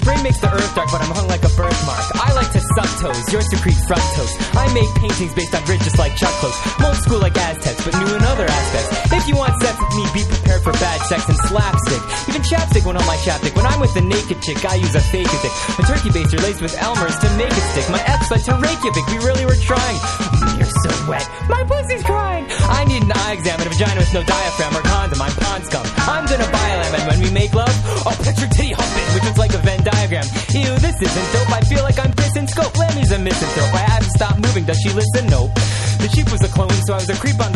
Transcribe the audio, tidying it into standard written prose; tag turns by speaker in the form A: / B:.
A: brain makes the earth dark, but I'm hung like a birthmark. I like to suck toes, yours secrete fructose. I make paintings based on grit just like Chuck clothes. Old school like Aztecs, but new in other aspects. If you want sex with me, be prepared for bad sex and slapstick. Even chapstick won't on my chapstick. When I'm with a naked chick, I use a fake dick. A turkey baster laced with Elmer's to make it stick. My ex went to Reykjavik, we really were trying. You're so wet, my pussy's crying. I need an eye exam and a vagina with no diaphragm or condom. I'm pond scum, I'm gonna buy a lamb. And when we make love, I'll picture titty humping, which is like a Venn diagram. Ew, this isn't dope, I feel like I'm pissing scope. Lammy's a misanthrope, I haven't stopped moving, does she listen? Nope. The sheep was a clone, so I was a creep on